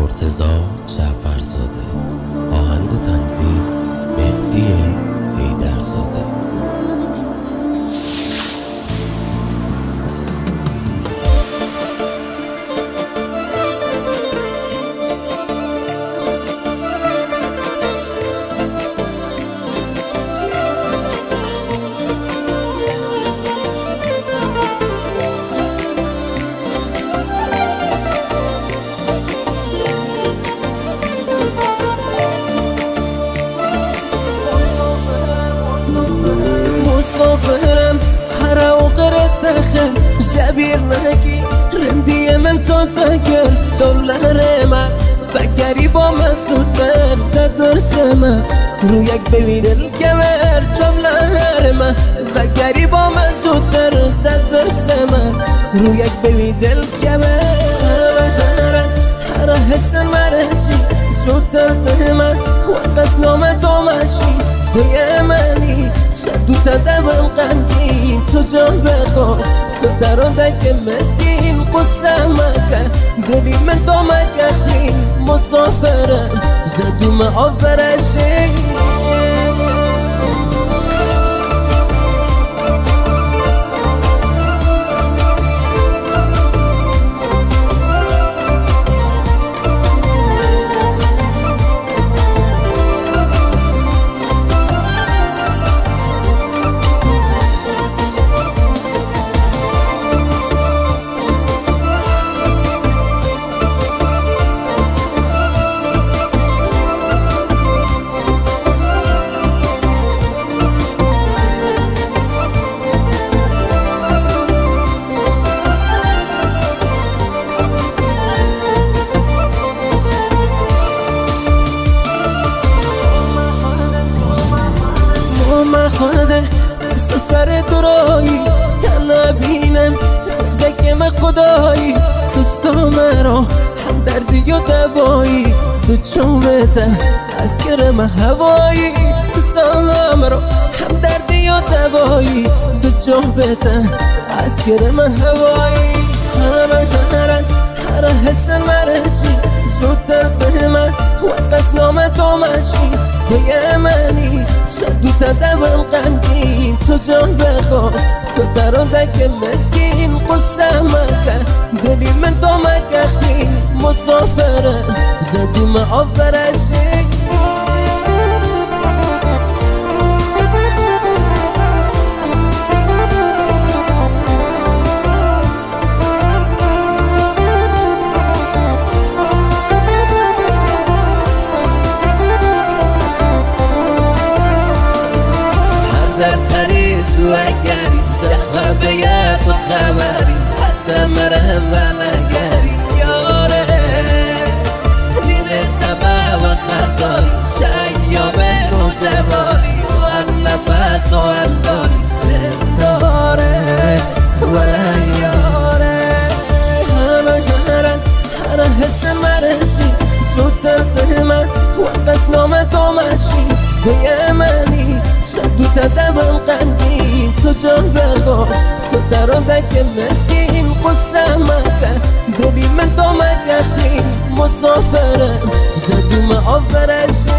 مرتضی جعفرزاده. آهنگ و تنظیم مهدی حیدرزاده. مسافرم هر اوقات داخل جبیر نگی رندی من تو تکر جولر من بگری با من زودتر تدرس من رو یک ببین الگمر جولر من بگری با من زودتر تدرس من رو یک ببین الگمر هر حس مرشی زودتر من و بس نام تو مشی توی منی شدو تدبم قندی تو جان بخوا صدران دک مسکین قصه مکن دلی من تو مکخی مسافرم جدو معافرشی خدا سر درایی که نبینم دکم خدایی تو سامرا هم دردی و دوایی تو چومته از کرم هوایی تو سامرا هم دردی و دوایی تو چومته از کرم هوایی هر حس مرشی زودتر تهمه و بس نام تو مشی توی منی شدو تدبم قندی تو جان بخوا صدران دک مسکین قصه مکن دلی من تو مکخی مسافرم جدو معافرشی در تریس و اگری جهر بیت و خبری هستم مرهم و نگری یاره دین تبا و خزاری شیاب رو جواری و هم نفس و هم داری داره و یاره هر حس مرشی زودتر تهمه و بس نام تو مشی توی منی شدو تدبم قندی تو جان بخوا صدران دک مسکین قصه مکن دلی من تو مکخی مسافرم جدو معافرشی